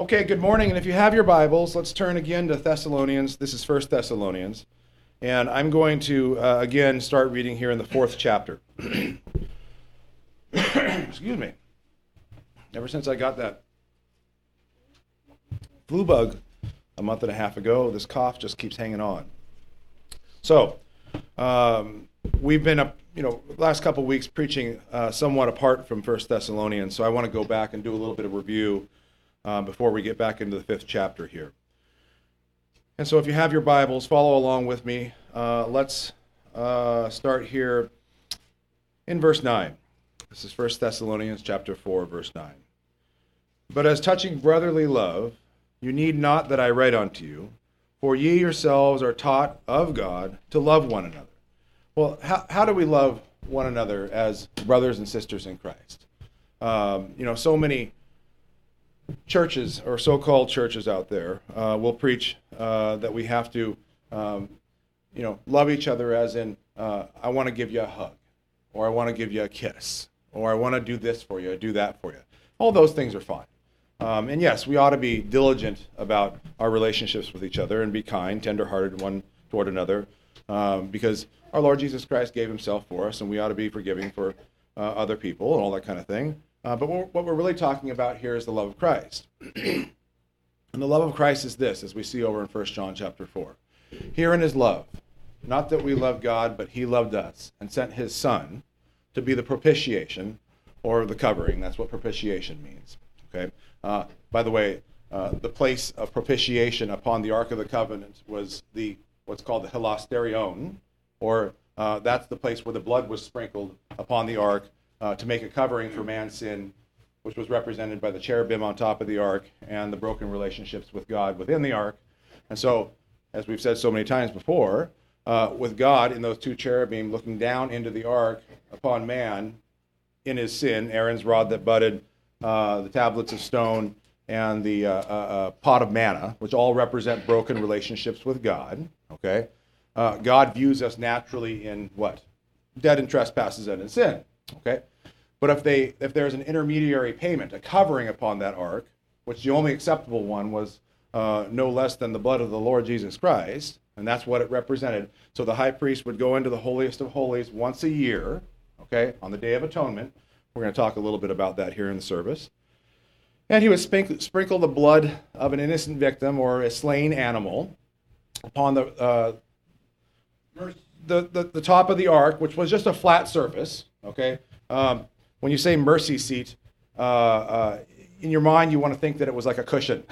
Okay, good morning. And if you have your Bibles, let's turn again to Thessalonians. This is 1 Thessalonians. And I'm going to, again, start reading here in the 4th chapter. Excuse me. Ever since I got that flu bug a month and a half ago, this cough just keeps hanging on. So, we've been, the last couple weeks preaching somewhat apart from 1 Thessalonians. So I want to go back and do a little bit of review before we get back into the 5th chapter here. And so if you have your Bibles, follow along with me. Let's start here in verse 9. This is 1 Thessalonians chapter 4, verse 9. But as touching brotherly love, you need not that I write unto you, for ye yourselves are taught of God to love one another. Well, how do we love one another as brothers and sisters in Christ? So many churches or so-called churches out there will preach that we have to, love each other as in, I want to give you a hug, or I want to give you a kiss, or I want to do this for you, do that for you. All those things are fine. And yes, we ought to be diligent about our relationships with each other and be kind, tender-hearted one toward another, because our Lord Jesus Christ gave himself for us, and we ought to be forgiving for other people and all that kind of thing. But what we're really talking about here is the love of Christ. And the love of Christ is this, as we see over in 1 John chapter 4. Herein is love, not that we love God, but he loved us and sent his Son to be the propitiation, or the covering. That's what propitiation means. Okay. By the way, the place of propitiation upon the Ark of the Covenant was what's called the hilasterion, or that's the place where the blood was sprinkled upon the Ark to make a covering for man's sin, which was represented by the cherubim on top of the ark and the broken relationships with God within the ark. And so, as we've said so many times before, with God in those two cherubim looking down into the ark upon man in his sin, Aaron's rod that budded, the tablets of stone, and the pot of manna, which all represent broken relationships with God. Okay, God views us naturally in what? Dead in trespasses and in sin. Okay. But if there's an intermediary payment, a covering upon that ark, which the only acceptable one was no less than the blood of the Lord Jesus Christ, and that's what it represented. So the high priest would go into the holiest of holies once a year, okay, on the Day of Atonement. We're going to talk a little bit about that here in the service. And he would sprinkle the blood of an innocent victim or a slain animal upon the top of the ark, which was just a flat surface, okay. When you say mercy seat, in your mind you want to think that it was like a cushion.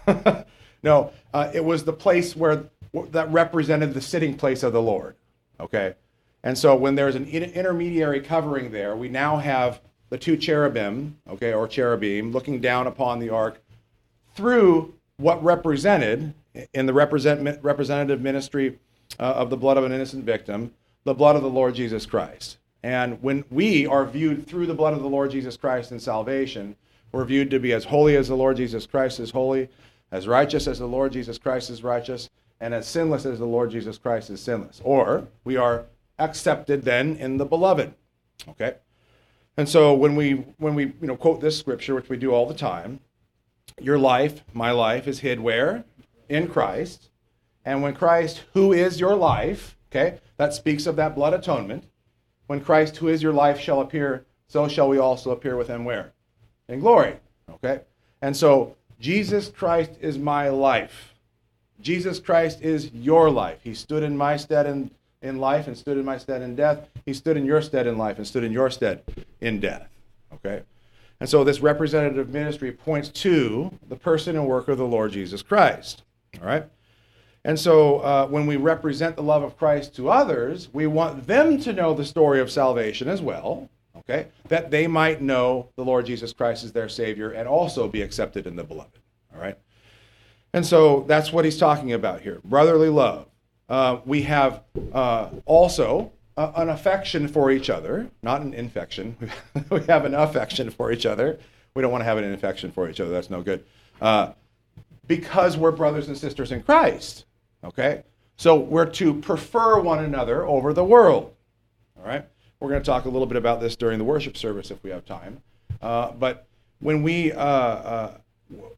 No, it was the place that represented the sitting place of the Lord. Okay, and so when there's an intermediary covering there, we now have the two cherubim, okay, or cherubim, looking down upon the ark through what represented in the representative ministry of the blood of an innocent victim, the blood of the Lord Jesus Christ. And when we are viewed through the blood of the Lord Jesus Christ in salvation, we're viewed to be as holy as the Lord Jesus Christ is holy, as righteous as the Lord Jesus Christ is righteous, and as sinless as the Lord Jesus Christ is sinless. Or we are accepted then in the beloved. Okay? And so when we quote this scripture, which we do all the time, your life, my life, is hid where? In Christ. And when Christ, who is your life, okay, that speaks of that blood atonement. When Christ, who is your life, shall appear, so shall we also appear with him where? In glory. Okay? And so, Jesus Christ is my life. Jesus Christ is your life. He stood in my stead in life and stood in my stead in death. He stood in your stead in life and stood in your stead in death. Okay? And so this representative ministry points to the person and work of the Lord Jesus Christ. All right? And so when we represent the love of Christ to others, we want them to know the story of salvation as well, okay, that they might know the Lord Jesus Christ as their Savior and also be accepted in the beloved, all right? And so that's what he's talking about here, brotherly love. We have also an affection for each other, not an infection. We have an affection for each other. We don't want to have an infection for each other. That's no good. Because we're brothers and sisters in Christ. Okay? So we're to prefer one another over the world. All right? We're going to talk a little bit about this during the worship service if we have time. But when we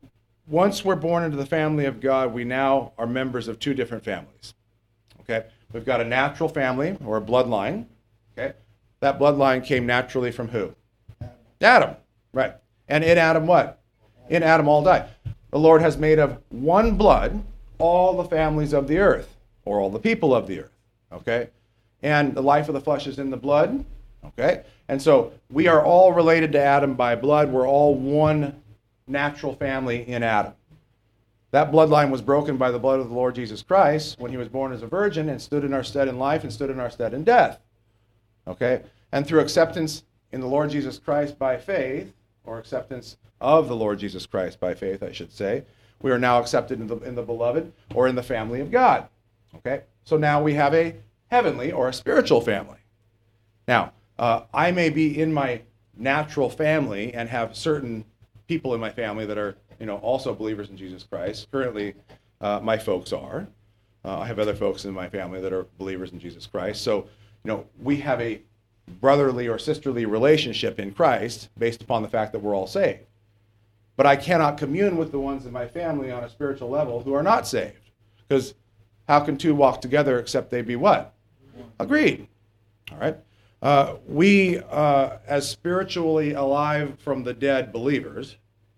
once we're born into the family of God, we now are members of two different families. Okay? We've got a natural family, or a bloodline. Okay? That bloodline came naturally from who? Adam. Right. And in Adam what? In Adam all die. The Lord has made of one blood all the families of the earth, or all the people of the earth. Okay? And the life of the flesh is in the blood. Okay? And so we are all related to Adam by blood. We're all one natural family in Adam. That bloodline was broken by the blood of the Lord Jesus Christ when he was born as a virgin and stood in our stead in life and stood in our stead in death. Okay? And through acceptance in the Lord Jesus Christ by faith, or acceptance of the Lord Jesus Christ by faith, I should say, we are now accepted in the beloved, or in the family of God. Okay? So now we have a heavenly or a spiritual family. Now, I may be in my natural family and have certain people in my family that are, also believers in Jesus Christ. Currently, my folks are. I have other folks in my family that are believers in Jesus Christ. So, we have a brotherly or sisterly relationship in Christ based upon the fact that we're all saved. But I cannot commune with the ones in my family on a spiritual level who are not saved. Because how can two walk together except they be what? Agreed. All right. We, as spiritually alive from the dead believers,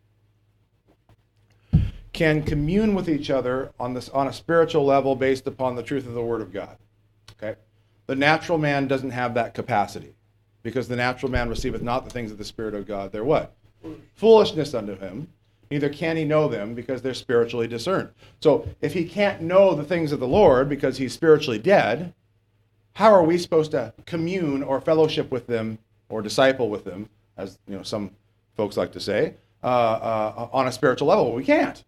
can commune with each other on a spiritual level based upon the truth of the Word of God. Okay? The natural man doesn't have that capacity, because the natural man receiveth not the things of the Spirit of God. They're what? Foolishness unto him. Neither can he know them, because they're spiritually discerned. So if he can't know the things of the Lord because he's spiritually dead, how are we supposed to commune or fellowship with them or disciple with them, as some folks like to say, on a spiritual level? We can't.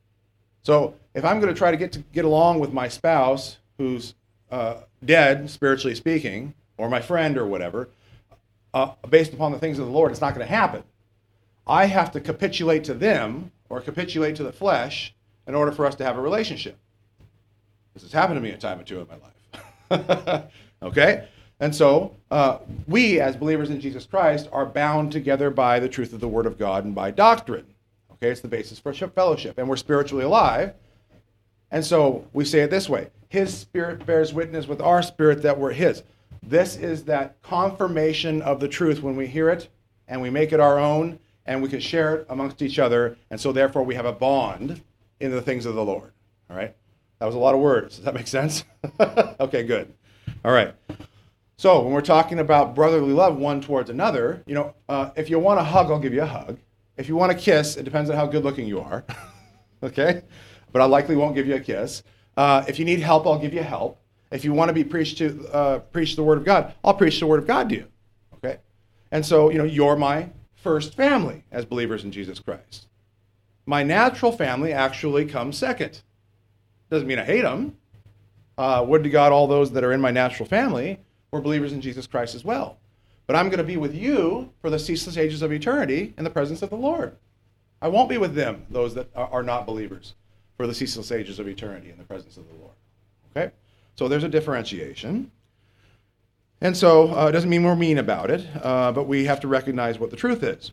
So if I'm going to try to get along with my spouse who's dead, spiritually speaking, or my friend or whatever, based upon the things of the Lord, it's not going to happen. I have to capitulate to them or capitulate to the flesh in order for us to have a relationship. This has happened to me a time or two in my life. Okay? And so we, as believers in Jesus Christ, are bound together by the truth of the Word of God and by doctrine. Okay? It's the basis for fellowship. And we're spiritually alive. And so we say it this way: His Spirit bears witness with our spirit that we're His. This is that confirmation of the truth when we hear it and we make it our own and we can share it amongst each other. And so therefore we have a bond in the things of the Lord. All right? That was a lot of words. Does that make sense? Okay, good. All right. So when we're talking about brotherly love one towards another, if you want a hug, I'll give you a hug. If you want a kiss, it depends on how good looking you are. Okay? But I likely won't give you a kiss. If you need help, I'll give you help. If you want to be preach the Word of God, I'll preach the Word of God to you. Okay? And so, you're my first family as believers in Jesus Christ. My natural family actually comes second. Doesn't mean I hate them. Would to God all those that are in my natural family were believers in Jesus Christ as well. But I'm going to be with you for the ceaseless ages of eternity in the presence of the Lord. I won't be with them, those that are not believers, for the ceaseless ages of eternity in the presence of the Lord. Okay? So there's a differentiation. And so it doesn't mean we're mean about it, but we have to recognize what the truth is.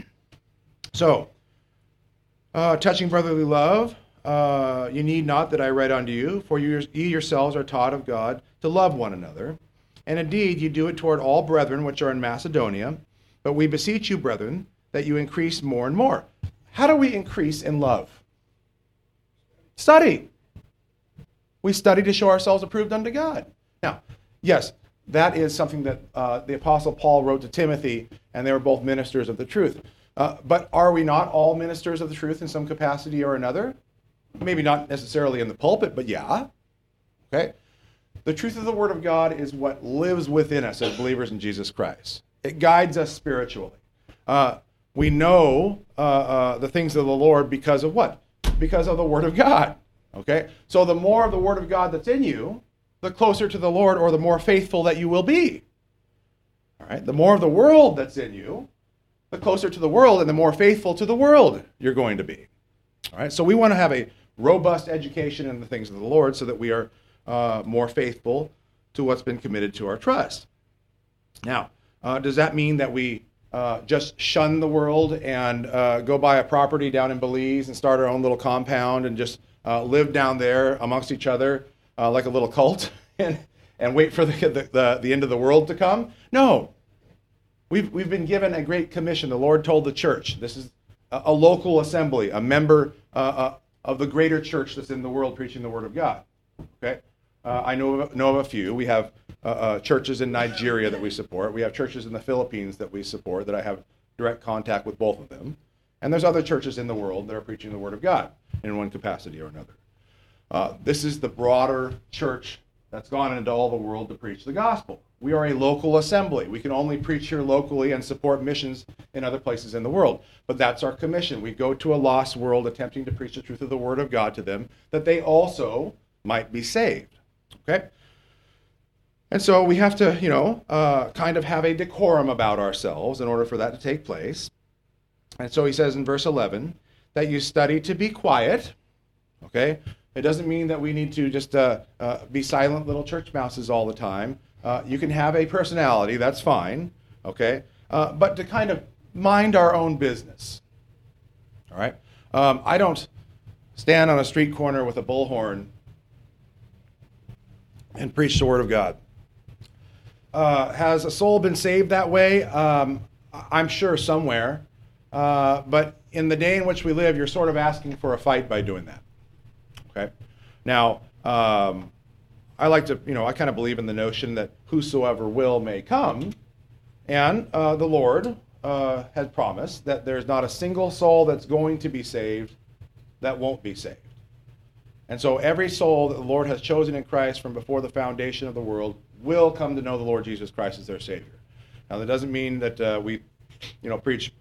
So, touching brotherly love, you need not that I write unto you, for ye yourselves are taught of God to love one another. And indeed, you do it toward all brethren which are in Macedonia. But we beseech you, brethren, that you increase more and more. How do we increase in love? Study. We study to show ourselves approved unto God. Now, yes, that is something that the Apostle Paul wrote to Timothy, and they were both ministers of the truth. But are we not all ministers of the truth in some capacity or another? Maybe not necessarily in the pulpit, but yeah. Okay? The truth of the Word of God is what lives within us as believers in Jesus Christ. It guides us spiritually. We know the things of the Lord because of what? Because of the Word of God. Okay? So the more of the Word of God that's in you, the closer to the Lord, or the more faithful that you will be. All right? The more of the world that's in you, the closer to the world and the more faithful to the world you're going to be. All right? So we want to have a robust education in the things of the Lord so that we are more faithful to what's been committed to our trust. Now, does that mean that we just shun the world and go buy a property down in Belize and start our own little compound and just live down there amongst each other like a little cult and wait for the end of the world to come. No. We've been given a great commission. The Lord told the church, this is a local assembly, a member of the greater church that's in the world preaching the Word of God. Okay, I know of a few. We have churches in Nigeria that we support. We have churches in the Philippines that we support, that I have direct contact with both of them. And there's other churches in the world that are preaching the Word of God in one capacity or another. This is the broader church that's gone into all the world to preach the gospel. We are a local assembly. We can only preach here locally and support missions in other places in the world. But that's our commission. We go to a lost world attempting to preach the truth of the Word of God to them, that they also might be saved. Okay? And so we have to, kind of have a decorum about ourselves in order for that to take place. And so he says in verse 11 that you study to be quiet. Okay? It doesn't mean that we need to just be silent little church mouses all the time. You can have a personality, that's fine, okay? But to kind of mind our own business, all right? I don't stand on a street corner with a bullhorn and preach the Word of God. Has a soul been saved that way? I'm sure somewhere. But in the day in which we live, you're sort of asking for a fight by doing that. Okay. Now, I like to, I kind of believe in the notion that whosoever will may come, and the Lord has promised that there's not a single soul that's going to be saved that won't be saved. And so every soul that the Lord has chosen in Christ from before the foundation of the world will come to know the Lord Jesus Christ as their Savior. Now, that doesn't mean that we, preach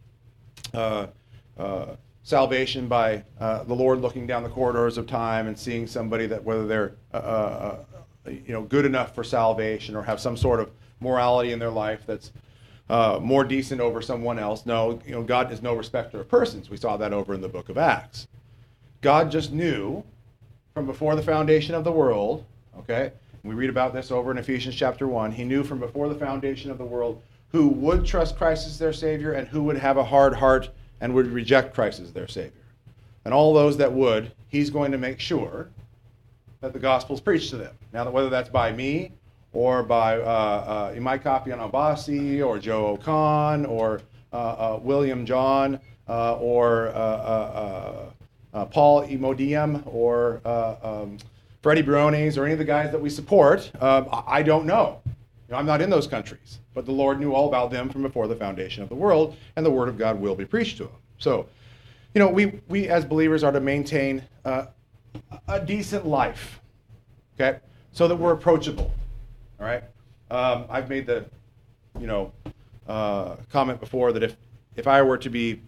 salvation by the Lord looking down the corridors of time and seeing somebody that whether they're good enough for salvation or have some sort of morality in their life that's more decent over someone else. No, God is no respecter of persons. We saw that over in the book of Acts. God just knew from before the foundation of the world, okay? We read about this over in Ephesians chapter 1. He knew from before the foundation of the world who would trust Christ as their Savior and who would have a hard heart and would reject Christ as their Savior. And all those that would, he's going to make sure that the gospel is preached to them. Now, whether that's by me or by, in my copy on Abasi or Joe O'Con or William John or Paul Imodium or Freddie Barones or any of the guys that we support, I don't know. I'm not in those countries. But the Lord knew all about them from before the foundation of the world, and the Word of God will be preached to them. So, we as believers are to maintain a decent life, okay, so that we're approachable, all right? I've made the, comment before that if I were to be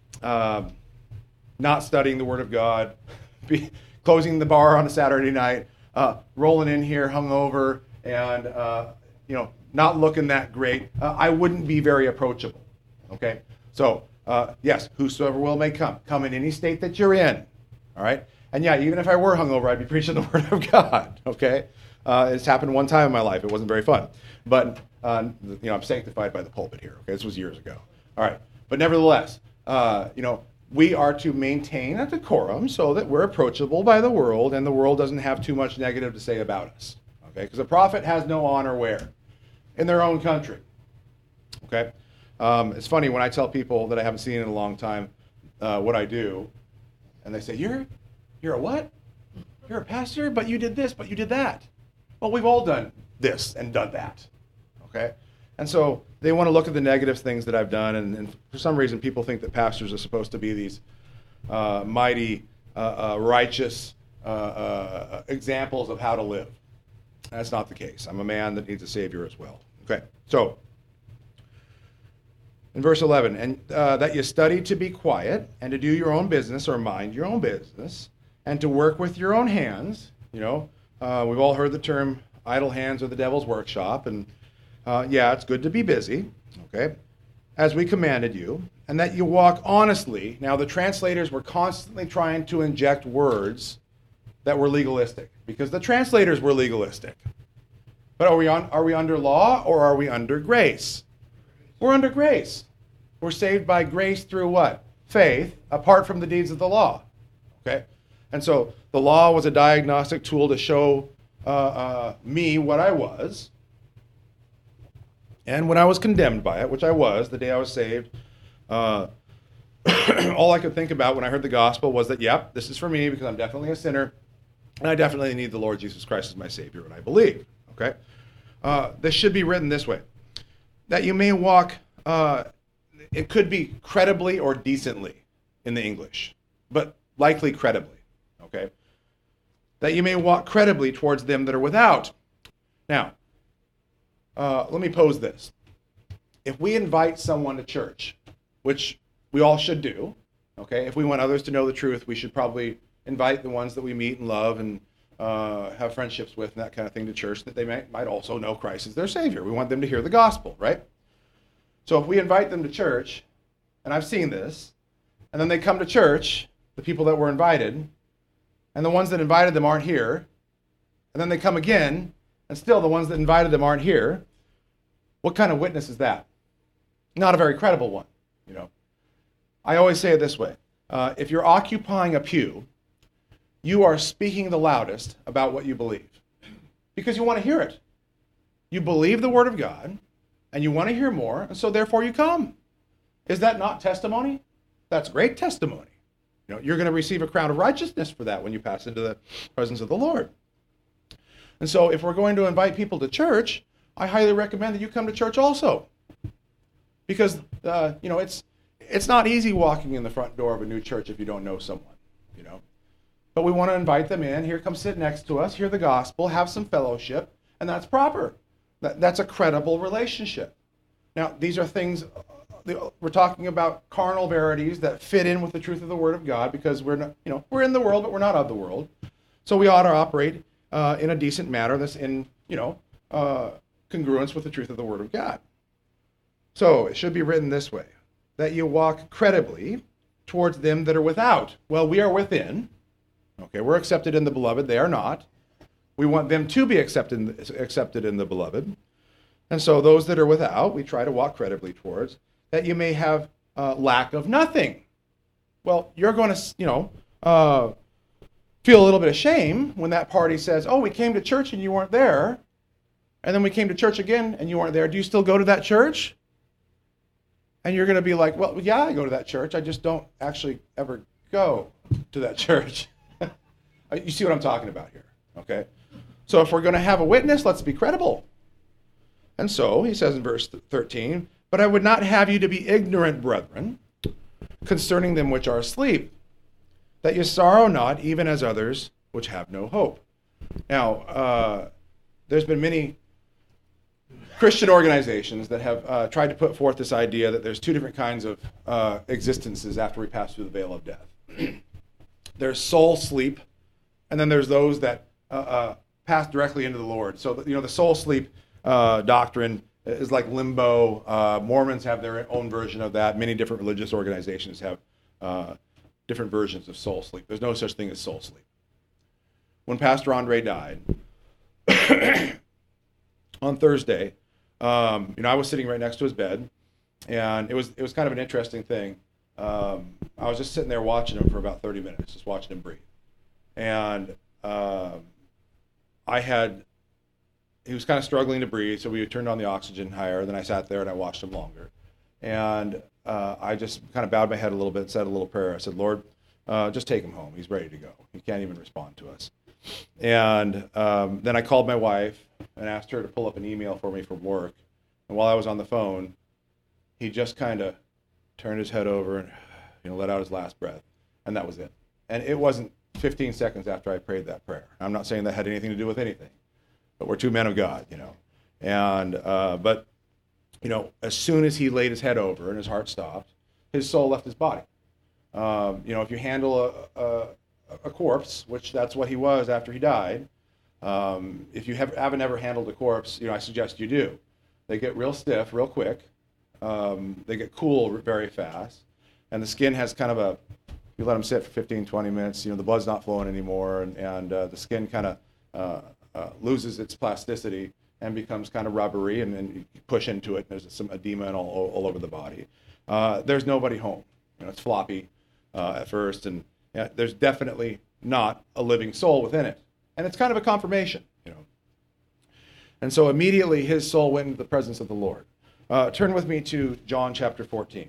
not studying the Word of God, be closing the bar on a Saturday night, rolling in here hungover, and not looking that great, I wouldn't be very approachable, okay? So, yes, whosoever will may come. Come in any state that you're in, all right? And yeah, even if I were hungover, I'd be preaching the Word of God, okay? It's happened one time in my life. It wasn't very fun. But, I'm sanctified by the pulpit here, okay? This was years ago. All right. But nevertheless, we are to maintain a decorum so that we're approachable by the world and the world doesn't have too much negative to say about us, okay? Because a prophet has no honor where? In their own country, okay? It's funny when I tell people that I haven't seen in a long time what I do, and they say, you're a what? You're a pastor, but you did this, but you did that. Well, we've all done this and done that, okay? And so they want to look at the negative things that I've done, and for some reason people think that pastors are supposed to be these mighty, righteous examples of how to live. That's not the case. I'm a man that needs a Savior as well. Okay, so in verse 11, and that you study to be quiet and to do your own business or mind your own business and to work with your own hands. We've all heard the term idle hands are the devil's workshop, and it's good to be busy, okay, as we commanded you, and that you walk honestly. Now, the translators were constantly trying to inject words that were legalistic, because the translators were legalistic. But are we under law or are we under grace? We're under grace. We're saved by grace through what? Faith, apart from the deeds of the law. Okay? And so the law was a diagnostic tool to show me what I was. And when I was condemned by it, which I was the day I was saved, all I could think about when I heard the gospel was that, yep, this is for me because I'm definitely a sinner, and I definitely need the Lord Jesus Christ as my Savior, and I believe. Okay? This should be written this way, that you may walk, it could be credibly or decently in the English, but likely credibly. Okay? That you may walk credibly towards them that are without. Now, let me pose this. If we invite someone to church, which we all should do, okay? If we want others to know the truth, we should probably invite the ones that we meet and love and have friendships with and that kind of thing to church, that they might also know Christ as their Savior. We want them to hear the gospel, right? So if we invite them to church, and I've seen this, and then they come to church, the people that were invited, and the ones that invited them aren't here, and then they come again, and still the ones that invited them aren't here, what kind of witness is that? Not a very credible one, you know. I always say it this way. If you're occupying a pew, you are speaking the loudest about what you believe because you want to hear it. You believe the Word of God, and you want to hear more, and so therefore you come. Is that not testimony? That's great testimony. You know, you're going to receive a crown of righteousness for that when you pass into the presence of the Lord. And so if we're going to invite people to church, I highly recommend that you come to church also. Because, you know, it's not easy walking in the front door of a new church if you don't know someone, you know. But we want to invite them in. Here, come sit next to us, hear the gospel, have some fellowship, and that's proper. That's a credible relationship. Now, these are things, we're talking about carnal verities that fit in with the truth of the Word of God because we're not, you know, we're in the world, but we're not of the world. So we ought to operate in a decent manner that's in, you know, congruence with the truth of the Word of God. So it should be written this way, that you walk credibly towards them that are without. Well, we are within. Okay, we're accepted in the beloved. They are not. We want them to be accepted in the beloved. And so those that are without, we try to walk credibly towards, that you may have lack of nothing. Well, you're going to, you know, feel a little bit of shame when that party says, oh, we came to church and you weren't there. And then we came to church again and you weren't there. Do you still go to that church? And you're going to be like, well, yeah, I go to that church. I just don't actually ever go to that church. You see what I'm talking about here, okay? So if we're going to have a witness, let's be credible. And so he says in verse 13, but I would not have you to be ignorant, brethren, concerning them which are asleep, that you sorrow not, even as others which have no hope. Now, there's been many Christian organizations that have tried to put forth this idea that there's two different kinds of existences after we pass through the veil of death. There's soul sleep, and then there's those that pass directly into the Lord. So, you know, the soul sleep doctrine is like limbo. Mormons have their own version of that. Many different religious organizations have different versions of soul sleep. There's no such thing as soul sleep. When Pastor Andre died on Thursday, you know, I was sitting right next to his bed, and it was kind of an interesting thing. I was just sitting there watching him for about 30 minutes, just watching him breathe. And he was kind of struggling to breathe, so we turned on the oxygen higher. Then I sat there and I watched him longer. And I just kind of bowed my head a little bit and said a little prayer. I said, Lord, just take him home. He's ready to go. He can't even respond to us. And then I called my wife and asked her to pull up an email for me from work. And while I was on the phone, he just kind of turned his head over and, you know, let out his last breath. And that was it. And it wasn't 15 seconds after I prayed that prayer. I'm not saying that had anything to do with anything, but we're two men of God, you know. And but, you know, as soon as he laid his head over and his heart stopped, his soul left his body. You know, if you handle a corpse, which that's what he was after he died, if you haven't ever handled a corpse, you know, I suggest you do. They get real stiff real quick. They get cool very fast. And the skin has kind of a, you let them sit for 15, 20 minutes, you know, the blood's not flowing anymore, and the skin kind of loses its plasticity and becomes kind of rubbery, and then you push into it, and there's some edema and all over the body. there's nobody home. It's floppy at first, and there's definitely not a living soul within it. And it's kind of a confirmation. And so immediately his soul went into the presence of the Lord. Turn with me to John chapter 14.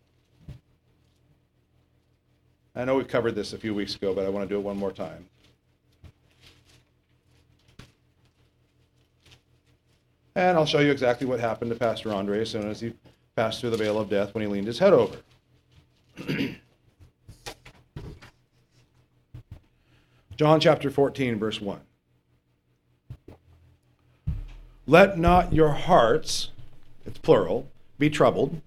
I know we covered this a few weeks ago, but I want to do it one more time. And I'll show you exactly what happened to Pastor Andre as soon as he passed through the veil of death when he leaned his head over. John chapter 14, verse 1. Let not your hearts, it's plural, be troubled.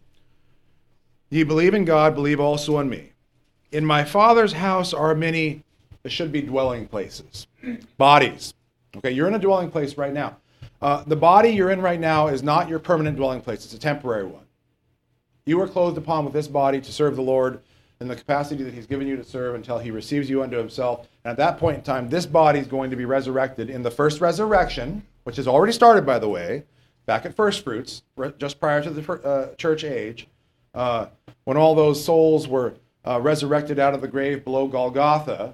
Ye believe in God, believe also in me. In my Father's house are many, there should be dwelling places, bodies. Okay, you're in a dwelling place right now. The body you're in right now is not your permanent dwelling place. It's a temporary one. You are clothed upon with this body to serve the Lord in the capacity that he's given you to serve until he receives you unto himself. And at that point in time, this body is going to be resurrected in the first resurrection, which has already started, by the way, back at First Fruits, just prior to the church age, when all those souls were resurrected out of the grave below Golgotha.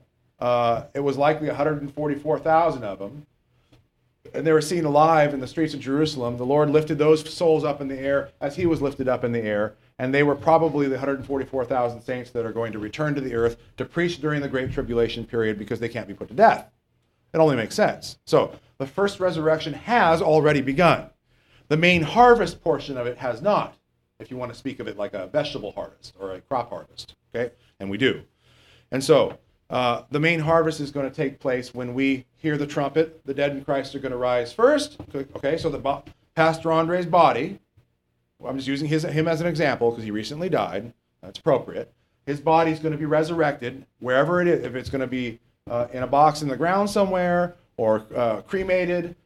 It was likely 144,000 of them. And they were seen alive in the streets of Jerusalem. The Lord lifted those souls up in the air as he was lifted up in the air. And they were probably the 144,000 saints that are going to return to the earth to preach during the Great Tribulation period because they can't be put to death. It only makes sense. So the first resurrection has already begun. The main harvest portion of it has not, if you want to speak of it like a vegetable harvest or a crop harvest. Okay? And we do. And so the main harvest is going to take place when we hear the trumpet. The dead in Christ are going to rise first. Okay, so Pastor Andre's body, I'm just using him as an example because he recently died. That's appropriate. His body is going to be resurrected wherever it is. If it's going to be in a box in the ground somewhere or cremated,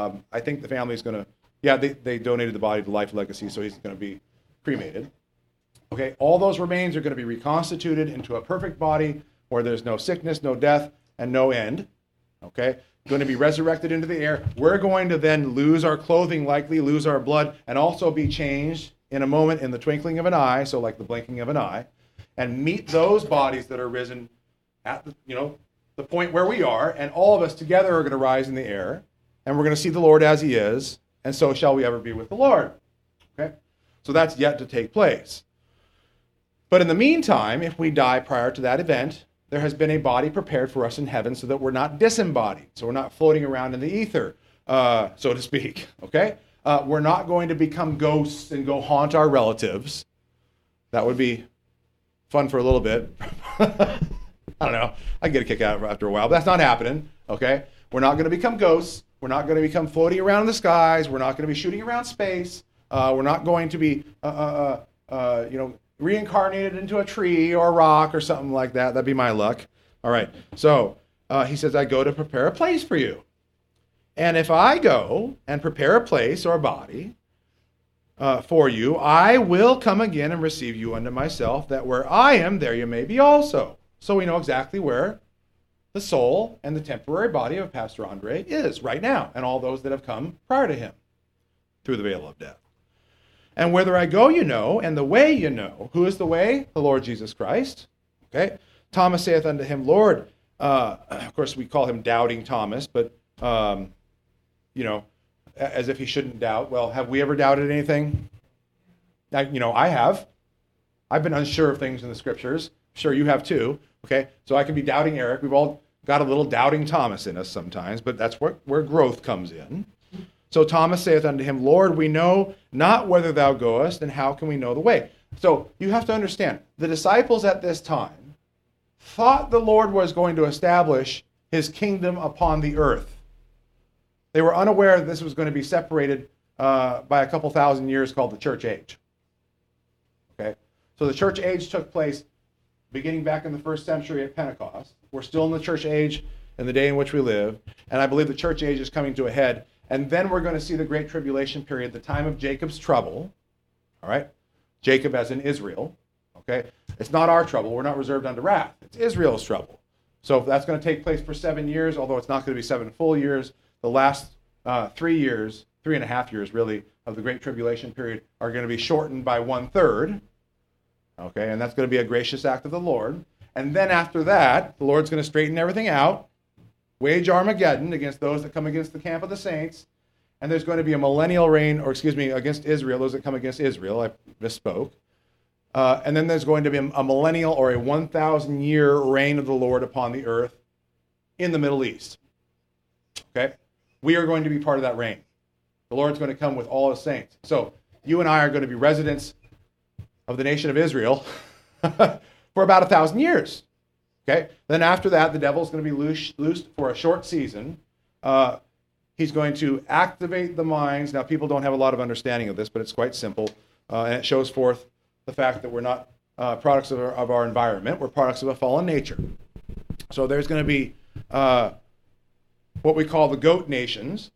I think the family is going to, they donated the body to Life Legacy, so he's going to be cremated. Okay, all those remains are going to be reconstituted into a perfect body where there's no sickness, no death, and no end. Okay, going to be resurrected into the air. We're going to then lose our clothing, likely lose our blood, and also be changed in a moment, in the twinkling of an eye, so like the blinking of an eye, and meet those bodies that are risen at the point where we are, and all of us together are going to rise in the air, and we're going to see the Lord as he is, and so shall we ever be with the Lord. Okay, so that's yet to take place. But in the meantime, if we die prior to that event, there has been a body prepared for us in heaven so that we're not disembodied, so we're not floating around in the ether, so to speak, okay? We're not going to become ghosts and go haunt our relatives. That would be fun for a little bit. I don't know. I get a kick out after a while, but that's not happening, okay? We're not going to become ghosts. We're not going to become floating around in the skies. We're not going to be shooting around space. We're not going to be, reincarnated into a tree or a rock or something like that. That'd be my luck. All right. So he says, I go to prepare a place for you. And if I go and prepare a place or a body for you, I will come again and receive you unto myself, that where I am, there you may be also. So we know exactly where the soul and the temporary body of Pastor Andre is right now, and all those that have come prior to him through the veil of death. And whither I go, you know, and the way you know. Who is the way? The Lord Jesus Christ. Okay. Thomas saith unto him, Lord, of course we call him Doubting Thomas, but, as if he shouldn't doubt. Well, have we ever doubted anything? I have. I've been unsure of things in the scriptures. I'm sure you have too. Okay. So I can be doubting Eric. We've all got a little Doubting Thomas in us sometimes, but that's where growth comes in. So Thomas saith unto him, Lord, we know not whither thou goest, and how can we know the way? So you have to understand, the disciples at this time thought the Lord was going to establish his kingdom upon the earth. They were unaware that this was going to be separated by a couple thousand years called the church age. Okay, so the church age took place beginning back in the first century at Pentecost. We're still in the church age in the day in which we live, and I believe the church age is coming to a head. And then we're going to see the Great Tribulation period, the time of Jacob's trouble. All right? Jacob as in Israel. Okay? It's not our trouble. We're not reserved unto wrath. It's Israel's trouble. So that's going to take place for 7 years, although it's not going to be 7 full years. The last 3 years, 3.5 years really, of the Great Tribulation period are going to be shortened by 1/3. Okay, and that's going to be a gracious act of the Lord. And then after that, the Lord's going to straighten everything out, wage Armageddon against those that come against the camp of the saints, and there's going to be a millennial reign, against Israel, those that come against Israel. I misspoke. And then there's going to be a millennial or a 1,000-year reign of the Lord upon the earth in the Middle East. Okay? We are going to be part of that reign. The Lord's going to come with all his saints. So you and I are going to be residents of the nation of Israel for about 1,000 years. Okay? Then after that, the devil's going to be loosed for a short season. He's going to activate the minds. Now, people don't have a lot of understanding of this, but it's quite simple. And it shows forth the fact that we're not products of our environment. We're products of a fallen nature. So there's going to be what we call the goat nations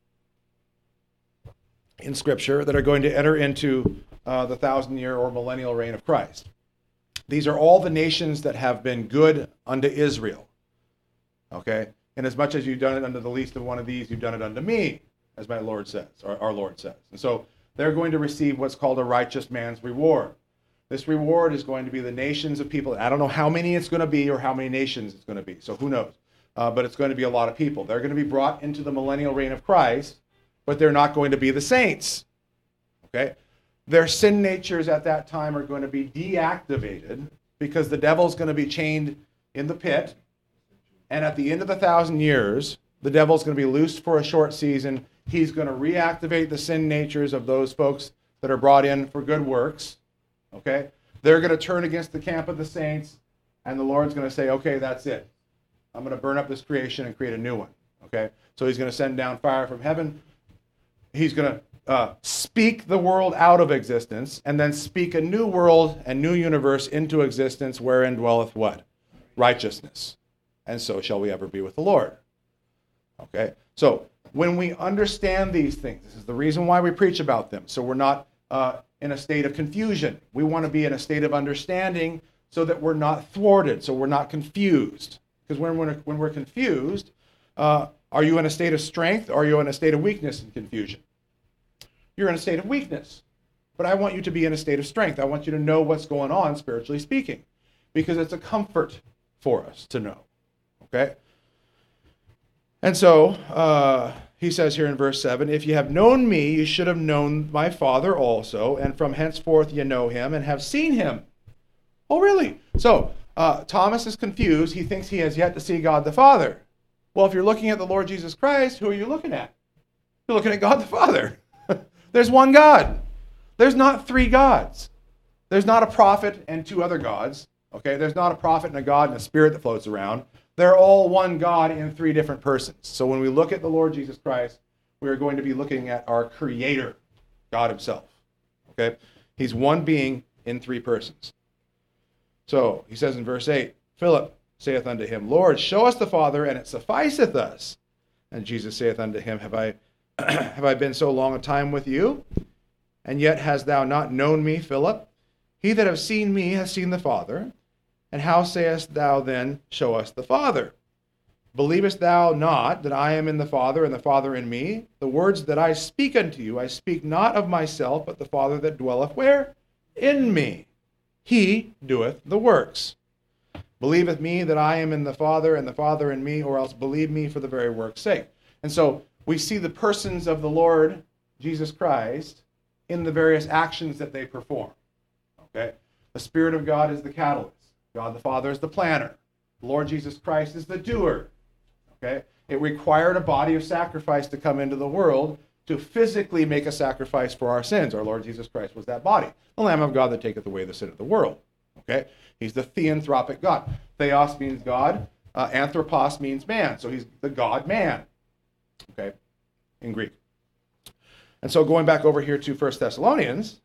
in Scripture that are going to enter into the 1,000-year or millennial reign of Christ. These are all the nations that have been good unto Israel. Okay? And as much as you've done it unto the least of one of these, you've done it unto me, as my Lord says, or our Lord says. And so they're going to receive what's called a righteous man's reward. This reward is going to be the nations of people. I don't know how many it's going to be or how many nations it's going to be, so who knows? But it's going to be a lot of people. They're going to be brought into the millennial reign of Christ, but they're not going to be the saints. Okay? Their sin natures at that time are going to be deactivated because the devil's going to be chained in the pit. And at the end of the 1,000 years, the devil's going to be loosed for a short season. He's going to reactivate the sin natures of those folks that are brought in for good works. Okay? They're going to turn against the camp of the saints, and the Lord's going to say, okay, that's it. I'm going to burn up this creation and create a new one. Okay? So he's going to send down fire from heaven. He's going to speak the world out of existence, and then speak a new world and new universe into existence wherein dwelleth what? Righteousness. And so shall we ever be with the Lord. Okay? So when we understand these things, this is the reason why we preach about them. So we're not in a state of confusion. We want to be in a state of understanding so that we're not thwarted, so we're not confused. Because when we're confused, are you in a state of strength or are you in a state of weakness and confusion? You're in a state of weakness. But I want you to be in a state of strength. I want you to know what's going on, spiritually speaking. Because it's a comfort for us to know. Okay? And so, he says here in verse 7, if you have known me, you should have known my Father also, and from henceforth you know him and have seen him. Oh, really? So, Thomas is confused. He thinks he has yet to see God the Father. Well, if you're looking at the Lord Jesus Christ, who are you looking at? You're looking at God the Father. There's one God. There's not three gods. There's not a prophet and two other gods. Okay? There's not a prophet and a God and a spirit that floats around. They're all one God in three different persons. So when we look at the Lord Jesus Christ, we are going to be looking at our Creator, God himself. Okay? He's one being in three persons. So he says in verse 8, Philip saith unto him, Lord, show us the Father, and it sufficeth us. And Jesus saith unto him, Have I been so long a time with you? And yet hast thou not known me, Philip? He that hath seen me hath seen the Father. And how sayest thou then, Show us the Father? Believest thou not that I am in the Father, and the Father in me? The words that I speak unto you, I speak not of myself, but the Father that dwelleth where? In me. He doeth the works. Believeth me that I am in the Father, and the Father in me, or else believe me for the very work's sake. And so we see the persons of the Lord Jesus Christ in the various actions that they perform. Okay? The Spirit of God is the catalyst. God the Father is the planner. The Lord Jesus Christ is the doer. Okay? It required a body of sacrifice to come into the world to physically make a sacrifice for our sins. Our Lord Jesus Christ was that body. The Lamb of God that taketh away the sin of the world. Okay? He's the theanthropic God. Theos means God. Anthropos means man. So he's the God-man. Okay? In Greek. And so going back over here to 1 Thessalonians,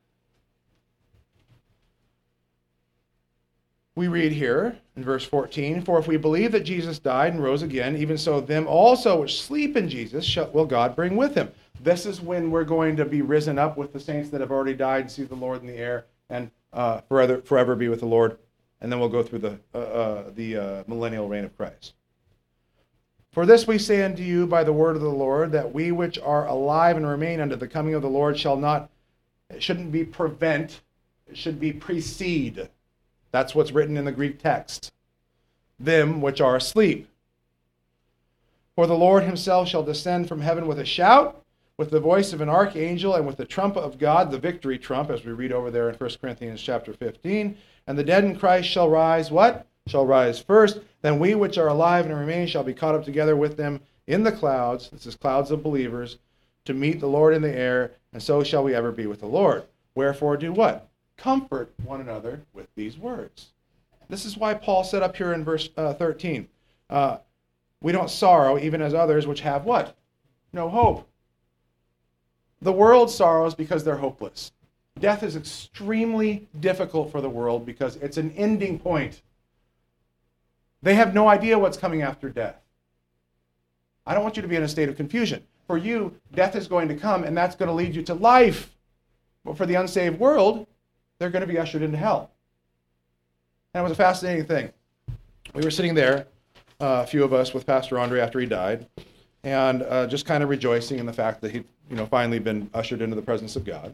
we read here in verse 14, For if we believe that Jesus died and rose again, even so them also which sleep in Jesus will God bring with him. This is when we're going to be risen up with the saints that have already died and see the Lord in the air and forever be with the Lord. And then we'll go through the millennial reign of Christ. For this we say unto you by the word of the Lord, that we which are alive and remain unto the coming of the Lord shouldn't be prevent, it should be precede. That's what's written in the Greek text. Them which are asleep. For the Lord himself shall descend from heaven with a shout, with the voice of an archangel, and with the trump of God, the victory trump, as we read over there in 1 Corinthians chapter 15. And the dead in Christ shall rise, what? Shall rise first. Then we which are alive and remain shall be caught up together with them in the clouds, this is clouds of believers, to meet the Lord in the air, and so shall we ever be with the Lord. Wherefore do what? Comfort one another with these words. This is why Paul said up here in verse 13, we don't sorrow even as others which have what? No hope. The world sorrows because they're hopeless. Death is extremely difficult for the world because it's an ending point. They have no idea what's coming after death. I don't want you to be in a state of confusion. For you, death is going to come, and that's going to lead you to life. But for the unsaved world, they're going to be ushered into hell. And it was a fascinating thing. We were sitting there, a few of us, with Pastor Andre after he died, and just kind of rejoicing in the fact that he'd finally been ushered into the presence of God.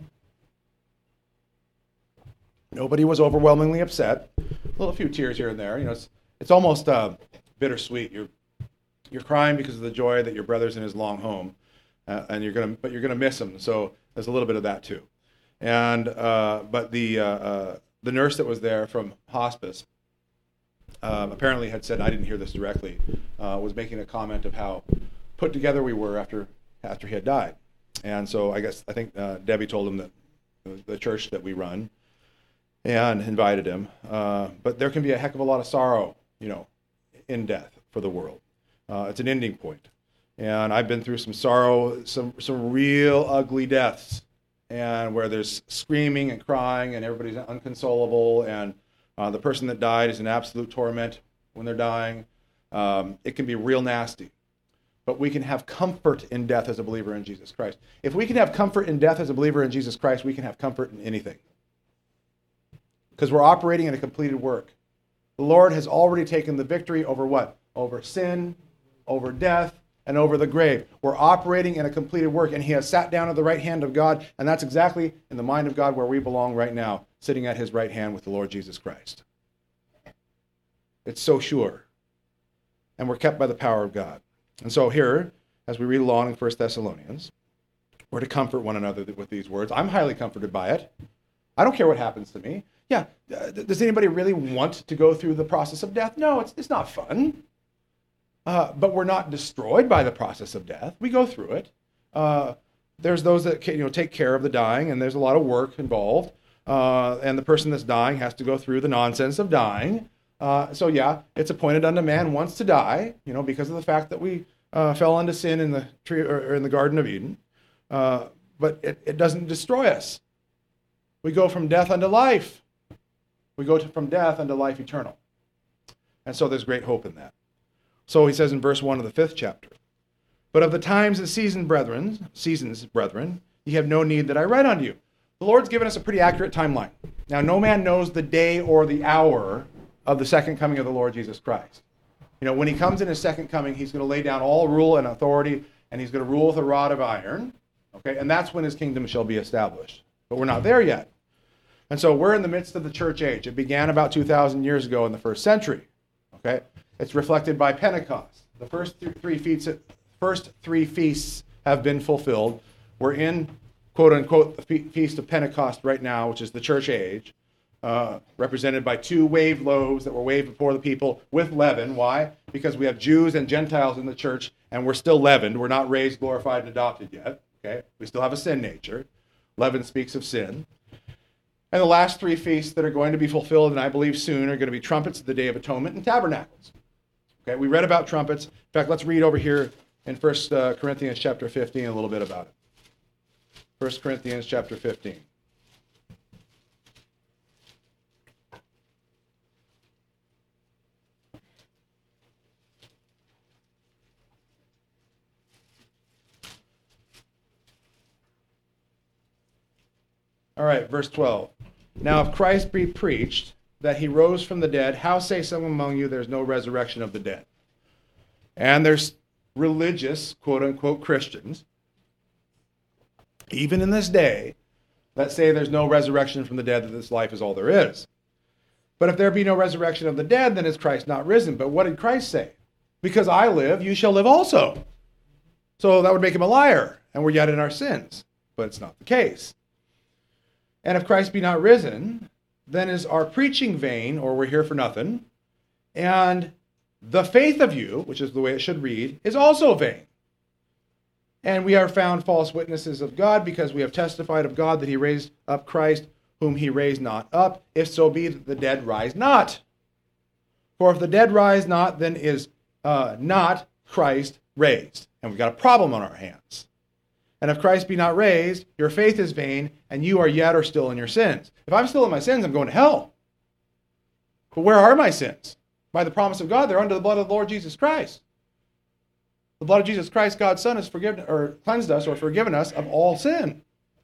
Nobody was overwhelmingly upset. A few tears here and there. It's almost bittersweet. You're crying because of the joy that your brother's in his long home, but you're gonna miss him. So there's a little bit of that too. And but the nurse that was there from hospice apparently had said, I didn't hear this directly, was making a comment of how put together we were after he had died. And so I think Debbie told him that the church that we run, and invited him. But there can be a heck of a lot of sorrow, in death for the world. It's an ending point. And I've been through some sorrow, some real ugly deaths, and where there's screaming and crying and everybody's unconsolable, and the person that died is in absolute torment when they're dying. It can be real nasty. But we can have comfort in death as a believer in Jesus Christ. If we can have comfort in death as a believer in Jesus Christ, we can have comfort in anything. Because we're operating in a completed work. The Lord has already taken the victory over what? Over sin, over death, and over the grave. We're operating in a completed work, and he has sat down at the right hand of God, and that's exactly in the mind of God where we belong right now, sitting at his right hand with the Lord Jesus Christ. It's so sure. And we're kept by the power of God. And so here, as we read along in 1 Thessalonians, we're to comfort one another with these words. I'm highly comforted by it. I don't care what happens to me. Yeah, does anybody really want to go through the process of death? No, it's not fun. But we're not destroyed by the process of death. We go through it. There's those that take care of the dying, and there's a lot of work involved. And the person that's dying has to go through the nonsense of dying. So yeah, it's appointed unto man once to die, because of the fact that we fell into sin in the tree or in the Garden of Eden. But it doesn't destroy us. We go from death unto life. We go from death unto life eternal. And so there's great hope in that. So he says in verse 1 of the 5th chapter, but of the times and seasons, brethren, ye have no need that I write unto you. The Lord's given us a pretty accurate timeline. Now, no man knows the day or the hour of the second coming of the Lord Jesus Christ. When he comes in his second coming, he's going to lay down all rule and authority, and he's going to rule with a rod of iron. Okay, and that's when his kingdom shall be established. But we're not there yet. And so we're in the midst of the church age. It began about 2,000 years ago in the first century. Okay, it's reflected by Pentecost. The first three feasts have been fulfilled. We're in, quote unquote, the Feast of Pentecost right now, which is the church age, represented by 2 waved loaves that were waved before the people with leaven. Why? Because we have Jews and Gentiles in the church, and we're still leavened. We're not raised, glorified, and adopted yet. Okay, we still have a sin nature. Leaven speaks of sin. And the last 3 feasts that are going to be fulfilled, and I believe soon, are going to be trumpets, the Day of Atonement, and tabernacles. Okay, we read about trumpets. In fact, let's read over here in 1 Corinthians chapter 15 a little bit about it. 1 Corinthians chapter 15. All right, verse 12. Now, if Christ be preached that he rose from the dead, how say some among you there's no resurrection of the dead? And there's religious, quote-unquote, Christians, even in this day, that say there's no resurrection from the dead, that this life is all there is. But if there be no resurrection of the dead, then is Christ not risen? But what did Christ say? Because I live, you shall live also. So that would make him a liar, and we're yet in our sins. But it's not the case. And if Christ be not risen, then is our preaching vain, or we're here for nothing. And the faith of you, which is the way it should read, is also vain. And we are found false witnesses of God, because we have testified of God that he raised up Christ, whom he raised not up, if so be that the dead rise not. For if the dead rise not, then is not Christ raised. And we've got a problem on our hands. And if Christ be not raised, your faith is vain, and you are yet or still in your sins. If I'm still in my sins, I'm going to hell. But where are my sins? By the promise of God, they're under the blood of the Lord Jesus Christ. The blood of Jesus Christ, God's Son, has forgiven or cleansed us or forgiven us of all sin.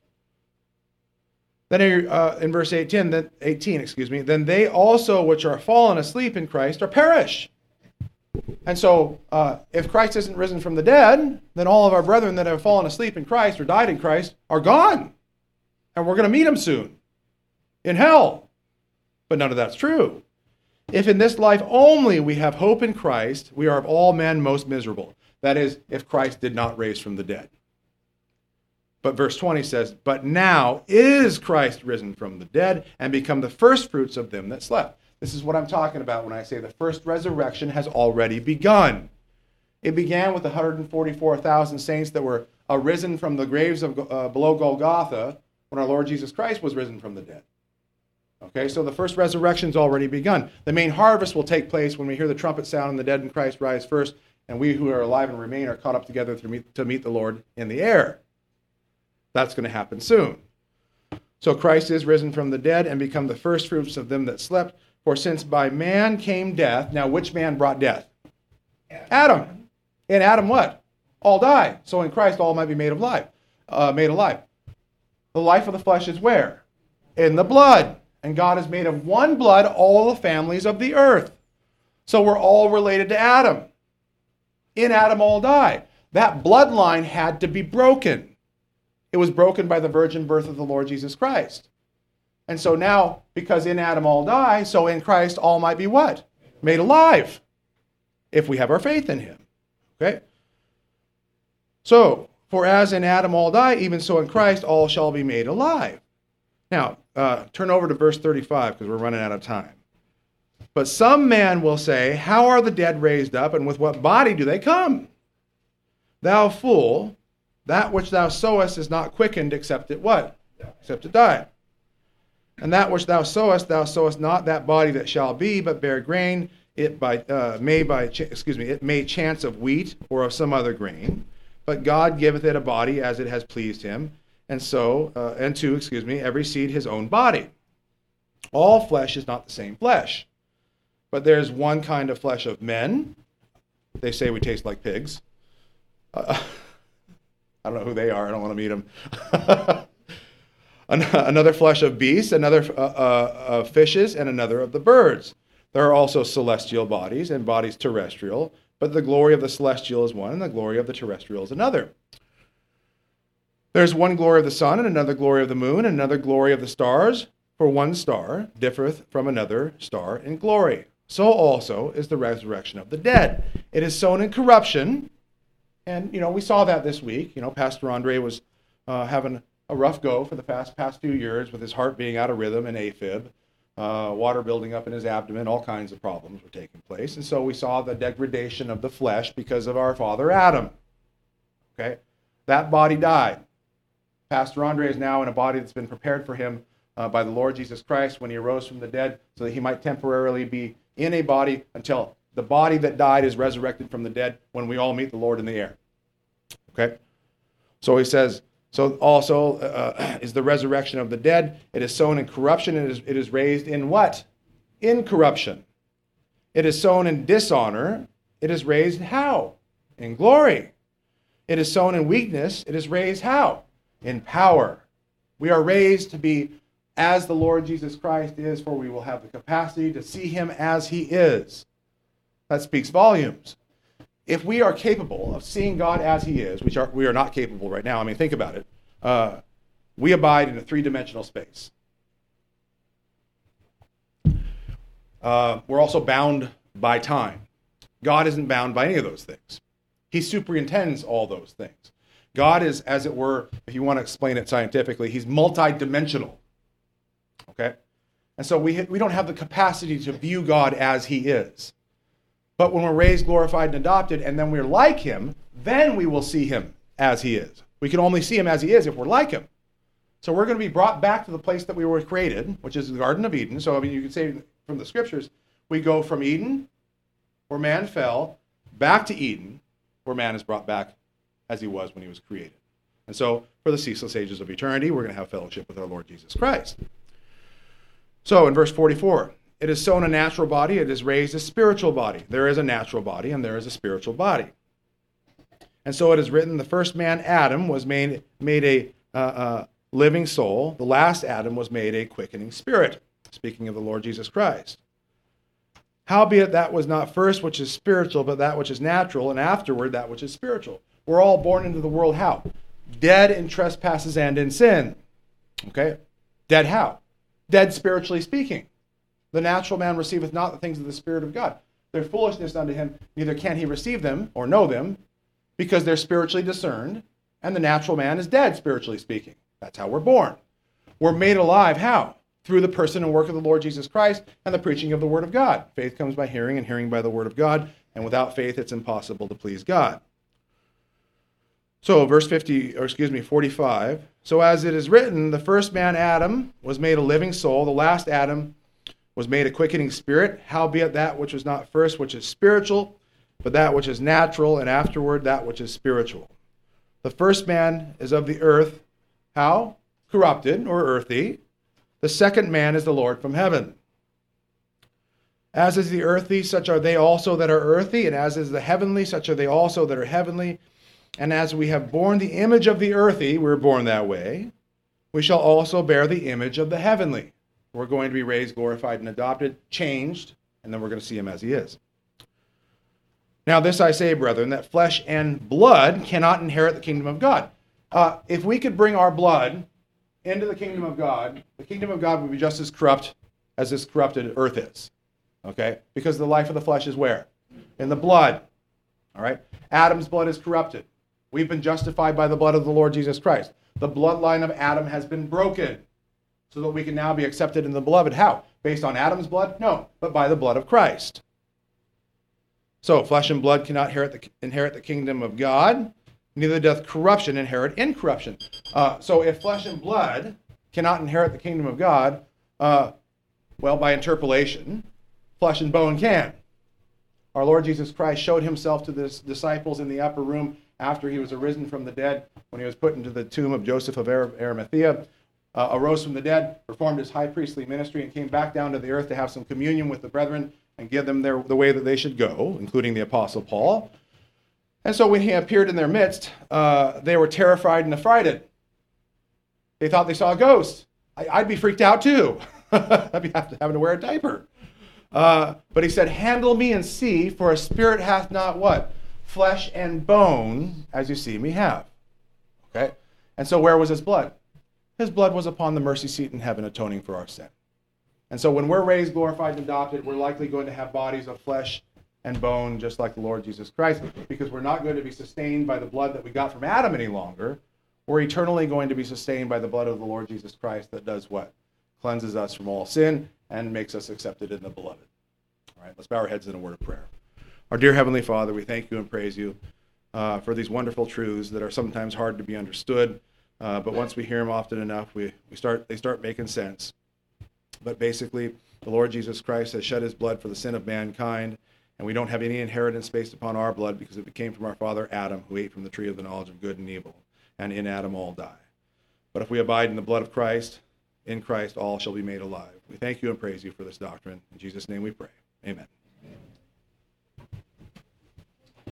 Then in verse 18, then they also which are fallen asleep in Christ are perished. And so if Christ isn't risen from the dead, then all of our brethren that have fallen asleep in Christ or died in Christ are gone. And we're going to meet them soon in hell. But none of that's true. If in this life only we have hope in Christ, we are of all men most miserable. That is, if Christ did not raise from the dead. But verse 20 says, but now is Christ risen from the dead and become the firstfruits of them that slept. This is what I'm talking about when I say the first resurrection has already begun. It began with the 144,000 saints that were arisen from the graves of below Golgotha when our Lord Jesus Christ was risen from the dead. Okay, so the first resurrection's already begun. The main harvest will take place when we hear the trumpet sound and the dead in Christ rise first, and we who are alive and remain are caught up together to meet the Lord in the air. That's going to happen soon. So Christ is risen from the dead and become the firstfruits of them that slept. For since by man came death, now which man brought death? Adam. In Adam what? All die. So in Christ all might be made alive. The life of the flesh is where? In the blood. And God has made of one blood all the families of the earth. So we're all related to Adam. In Adam all die. That bloodline had to be broken. It was broken by the virgin birth of the Lord Jesus Christ. And so now, because in Adam all die, so in Christ all might be what? Made alive. If we have our faith in him. Okay? So, for as in Adam all die, even so in Christ all shall be made alive. Now, turn over to verse 35 because we're running out of time. But some man will say, how are the dead raised up, and with what body do they come? Thou fool, that which thou sowest is not quickened except it what? Except it die. And that which thou sowest not that body that shall be, but bear grain. It may chance of wheat or of some other grain. But God giveth it a body as it has pleased him, and to every seed his own body. All flesh is not the same flesh, but there's one kind of flesh of men. They say we taste like pigs. I don't know who they are. I don't want to meet them. Another flesh of beasts, another of fishes, and another of the birds. There are also celestial bodies and bodies terrestrial, but the glory of the celestial is one, and the glory of the terrestrial is another. There's one glory of the sun, and another glory of the moon, and another glory of the stars, for one star differeth from another star in glory. So also is the resurrection of the dead. It is sown in corruption, and we saw that this week. Pastor Andre was having a rough go for the past few years with his heart being out of rhythm and AFib, water building up in his abdomen, all kinds of problems were taking place. And so we saw the degradation of the flesh because of our father Adam. Okay? That body died. Pastor Andre is now in a body that's been prepared for him by the Lord Jesus Christ when he arose from the dead so that he might temporarily be in a body until the body that died is resurrected from the dead when we all meet the Lord in the air. Okay? So he says, so also is the resurrection of the dead. It is sown in corruption. It is raised in what? Incorruption. It is sown in dishonor. It is raised how? In glory. It is sown in weakness. It is raised how? In power. We are raised to be as the Lord Jesus Christ is, for we will have the capacity to see him as he is. That speaks volumes. If we are capable of seeing God as he is, which we are not capable right now, think about it. We abide in a three-dimensional space. We're also bound by time. God isn't bound by any of those things. He superintends all those things. God is, as it were, if you want to explain it scientifically, he's multidimensional. Okay? And so we don't have the capacity to view God as he is. But when we're raised, glorified, and adopted, and then we're like him, then we will see him as he is. We can only see him as he is if we're like him. So we're going to be brought back to the place that we were created, which is the Garden of Eden. So, I mean, you could say from the scriptures, we go from Eden, where man fell, back to Eden, where man is brought back as he was when he was created. And so, for the ceaseless ages of eternity, we're going to have fellowship with our Lord Jesus Christ. So, in verse 44, it is sown a natural body, it is raised a spiritual body. There is a natural body, and there is a spiritual body. And so it is written, the first man, Adam, was made a living soul. The last Adam was made a quickening spirit. Speaking of the Lord Jesus Christ. Howbeit that was not first which is spiritual, but that which is natural, and afterward that which is spiritual. We're all born into the world how? Dead in trespasses and in sin. Okay? Dead how? Dead spiritually speaking. The natural man receiveth not the things of the Spirit of God. They're foolishness unto him, neither can he receive them or know them, because they're spiritually discerned, and the natural man is dead spiritually speaking. That's how we're born. We're made alive how? Through the person and work of the Lord Jesus Christ and the preaching of the Word of God. Faith comes by hearing, and hearing by the Word of God, and without faith it's impossible to please God. So verse 45. So as it is written, the first man Adam was made a living soul, the last Adam was made a quickening spirit, howbeit that which was not first which is spiritual, but that which is natural, and afterward that which is spiritual. The first man is of the earth, how? Corrupted or earthy. The second man is the Lord from heaven. As is the earthy, such are they also that are earthy, and as is the heavenly, such are they also that are heavenly. And as we have borne the image of the earthy, we're born that way, we shall also bear the image of the heavenly. We're going to be raised, glorified, and adopted, changed, and then we're going to see him as he is. Now this I say, brethren, that flesh and blood cannot inherit the kingdom of God. If we could bring our blood into the kingdom of God would be just as corrupt as this corrupted earth is. Okay? Because the life of the flesh is where? In the blood. All right? Adam's blood is corrupted. We've been justified by the blood of the Lord Jesus Christ. The bloodline of Adam has been broken so that we can now be accepted in the beloved. How? Based on Adam's blood? No, but by the blood of Christ. So, flesh and blood cannot inherit the kingdom of God, neither doth corruption inherit incorruption. So if flesh and blood cannot inherit the kingdom of God, well, by interpolation, flesh and bone can. Our Lord Jesus Christ showed himself to the disciples in the upper room after he was arisen from the dead, when he was put into the tomb of Joseph of Arimathea, arose from the dead, performed his high priestly ministry, and came back down to the earth to have some communion with the brethren and give them the way that they should go, including the Apostle Paul. And so when he appeared in their midst, they were terrified and affrighted. They thought they saw a ghost. I'd be freaked out too. I'd be having to wear a diaper. But he said, handle me and see, for a spirit hath not what? Flesh and bone, as you see me have. Okay? And so where was his blood? His blood was upon the mercy seat in heaven, atoning for our sin. And so when we're raised, glorified, and adopted, we're likely going to have bodies of flesh and bone, just like the Lord Jesus Christ, because we're not going to be sustained by the blood that we got from Adam any longer. We're eternally going to be sustained by the blood of the Lord Jesus Christ that does what? Cleanses us from all sin and makes us accepted in the beloved. All right, let's bow our heads in a word of prayer. Our dear Heavenly Father, we thank you and praise you for these wonderful truths that are sometimes hard to be understood, but once we hear them often enough, they start making sense. But basically, the Lord Jesus Christ has shed his blood for the sin of mankind, and we don't have any inheritance based upon our blood because it came from our father Adam, who ate from the tree of the knowledge of good and evil, and in Adam all die. But if we abide in the blood of Christ, in Christ all shall be made alive. We thank you and praise you for this doctrine. In Jesus' name we pray. Amen.